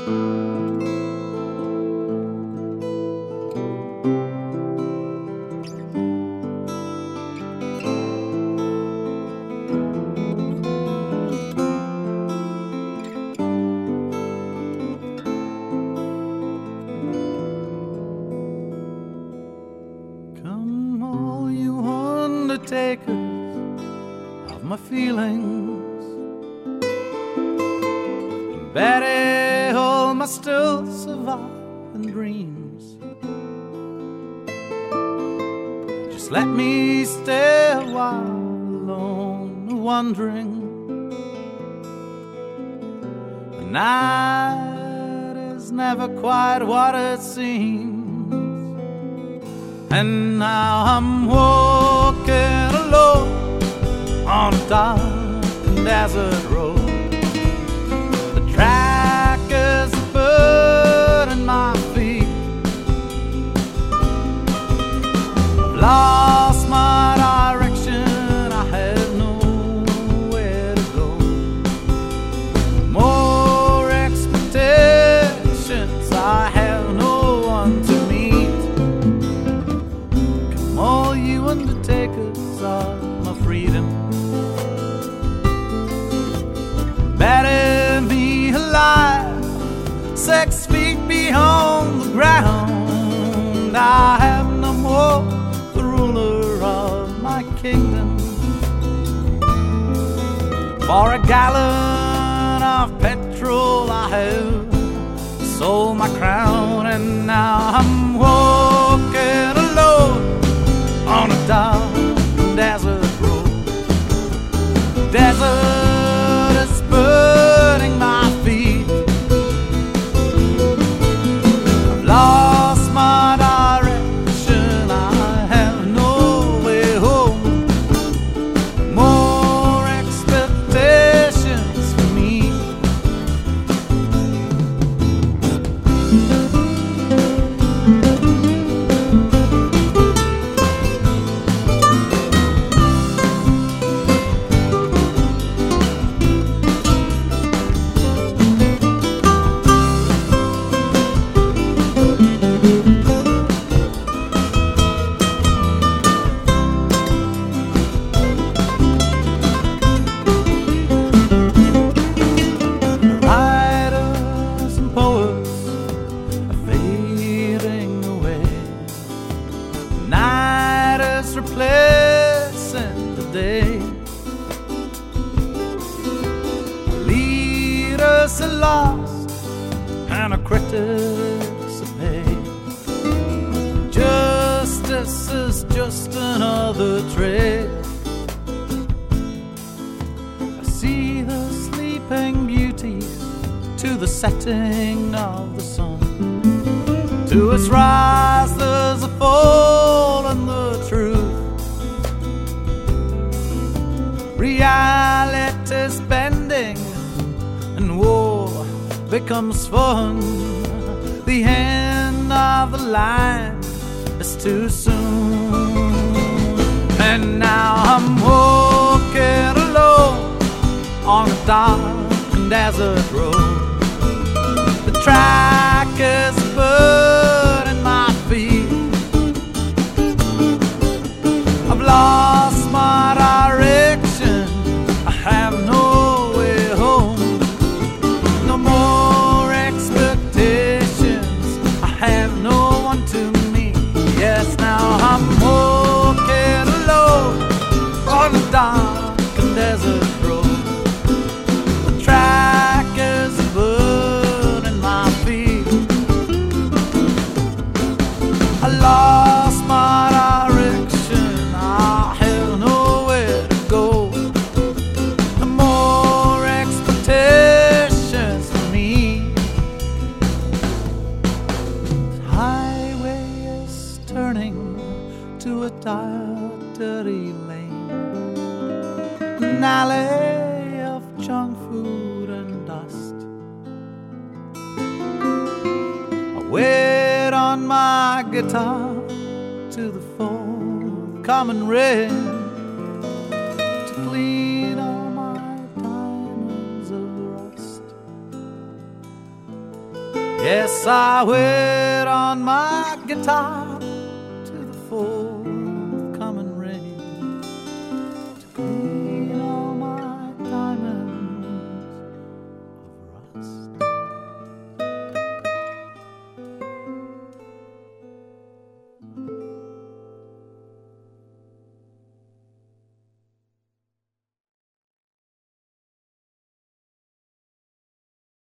Come all you undertakers of my feelings, and bury all my still surviving dreams. Just let me stay a while alone, wondering. The night is never quite what it seems. And now I'm walking alone on a dark and desert road. The track is burning my feet. I've lost my direction, I have nowhere to go. More expectations, I have no one to meet. All you undertakers of my freedom, bury me alive 6 feet beyond the ground. I have no more the ruler of my kingdom. For a gallon of petrol I have sold my crown. And now I'm walking alone on a dark desert road. Desert is burning my feet. I've lost my direction, I have no way home. More expectations for me. Replacing the day. Leaders are lost and our critics are paid. Justice is just another trade. I see the sleeping beauty to the setting of the sun. To its rise there's a fall in the truth. Reality's bending and war becomes fun. The end of the line is too soon. And now I'm walking alone on a dark and desert road. The track is burning my feet. I've lost my direction, I have no way home. No more expectations, I have no one to meet. Yes, now I'm walking alone on a dark and desert road. The track is burning my feet. I lost my direction, I have nowhere to go. No more expectations for me. The highway is turning to a dark, dirty lane, an alley of junk food and dust. I wait on my guitar to the forthcoming rain to clean all my diamonds of rust. Yes, I wait on my guitar to the full.